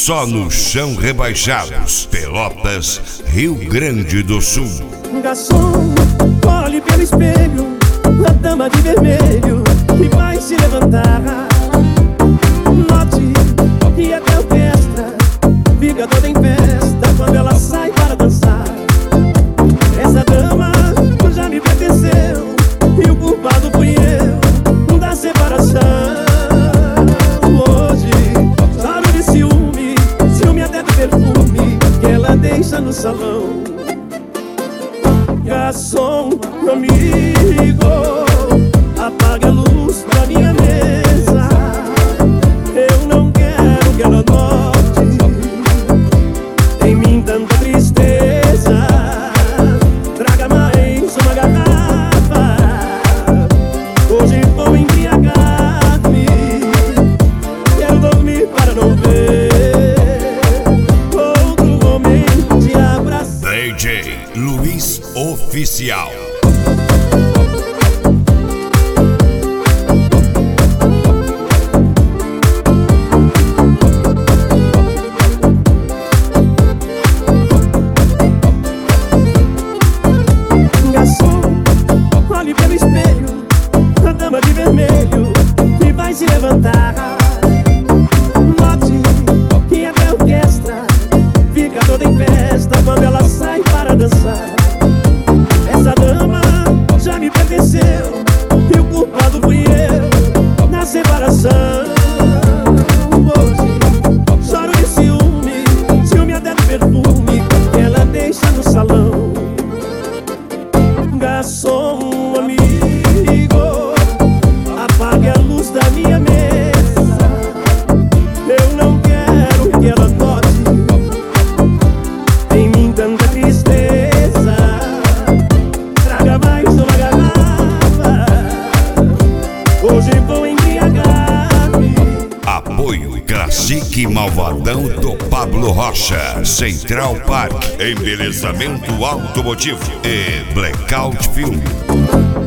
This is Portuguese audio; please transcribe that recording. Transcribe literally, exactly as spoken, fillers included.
Só no Chão Rebaixados, Pelotas, Rio Grande do Sul. Garçom, olhe pelo espelho, a dama de vermelho que vai se levantar. Note que até a orquestra fica toda em festa quando ela sai para dançar. Essa dama já me pertenceu e o culpado fui eu da separação. Hoje choro de ciúme, ciúme até do perfume que ela deixa no salão. Garçom, amigo, apaga a luz da minha mesa. Eu não quero que ela note em mim tanta tristeza. Traga mais uma garrafa, hoje vou embriagar-me. Quero dormir para não ver outro homem te abraçar. D J Luiz Oficial. Garçom, olhe pelo espelho, a dama de vermelho que vai se levantar. Note que até a orquestra fica toda em festa quando ela sai para dançar. Essa dama já me pertenceu e o culpado fui eu na separação. Hoje choro de ciúme, ciúme até do perfume que ela deixa no salão. Garçom, amigo, apague a luz da minha mesa. Eu não quero que ela note em mim tanta tristeza. Traga mais uma garrafa, hoje vou embriagar-me. Apoio Classique Malvadão do Pablo Rocha, Central Park, Embelezamento Automotivo e Blackout Film.